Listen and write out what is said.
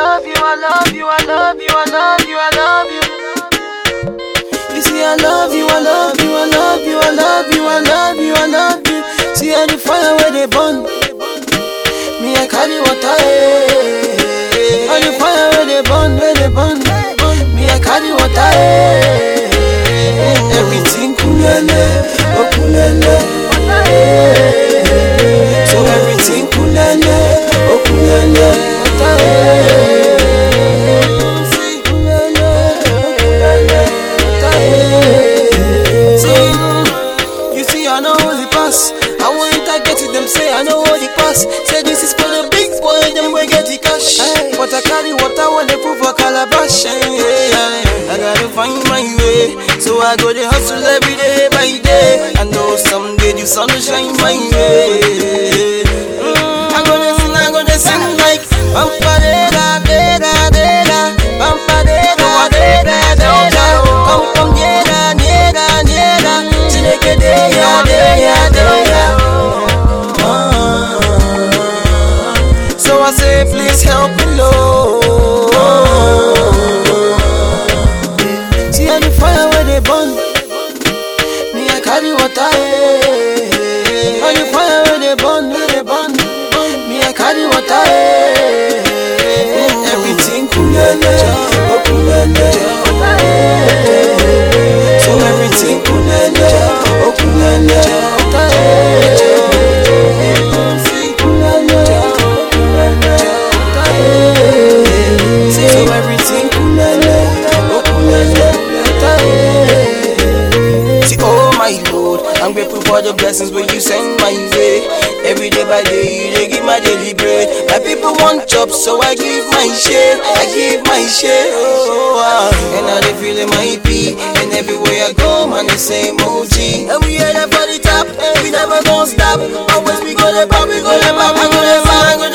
love you, I love you, I love you, I love you, I love you. You see, I love you, I love you, I love you, I love you, I love you, I love you. See, all the fire where they burn, me I carry water. All the fire where they burn, me I carry water. Everything kulele, oh kulele. So everything kulele, oh kulele. You see, I know the pass. I want it, I get it. Them say I know the pass. Say this is for the big boy, them we get the cash. But I carry water when they put for calabash. I gotta find my way, so I go to hustle every day by day. I know someday the sun will shine my way. I'm gonna sing like Bampadera, dera, dera, Bampadera, dera, dera. Come, dera, dera, dera, Chineke, dera, dera, dera. So I say, please help me, Lord. See how the fire where they burn, me I carry water. How the fire where they burn, me I carry water. Everything kulele, oh kulele. So everything kulele, oh kulele. So everything kulele, oh kulele. See, oh my Lord, I'm grateful for the blessings when you send my way. Every day by day, they give my daily bread. My people want jobs, so I give my share. And now they feeling my beat. And everywhere I go, man, the same OG. And we hear that for the top, and we never gonna stop. Always we gonna pop, I'm gonna